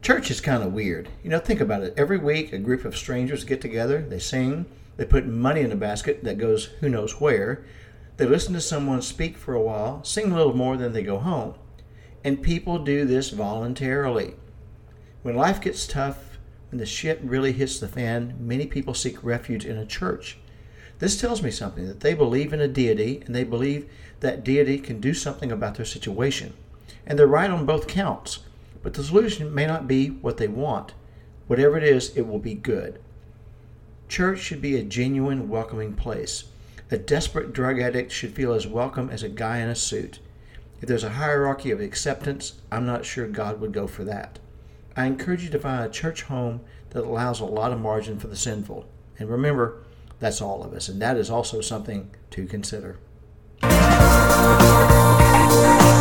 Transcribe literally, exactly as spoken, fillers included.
Church is kind of weird. You know, think about it. Every week, a group of strangers get together, they sing, they put money in a basket that goes who knows where, they listen to someone speak for a while, sing a little more, then they go home. And people do this voluntarily. When life gets tough, when the shit really hits the fan, many people seek refuge in a church. This tells me something, that they believe in a deity, and they believe that deity can do something about their situation. And they're right on both counts. But the solution may not be what they want. Whatever it is, it will be good. Church should be a genuine, welcoming place. A desperate drug addict should feel as welcome as a guy in a suit. If there's a hierarchy of acceptance, I'm not sure God would go for that. I encourage you to find a church home that allows a lot of margin for the sinful. And remember, that's all of us, and that is also something to consider.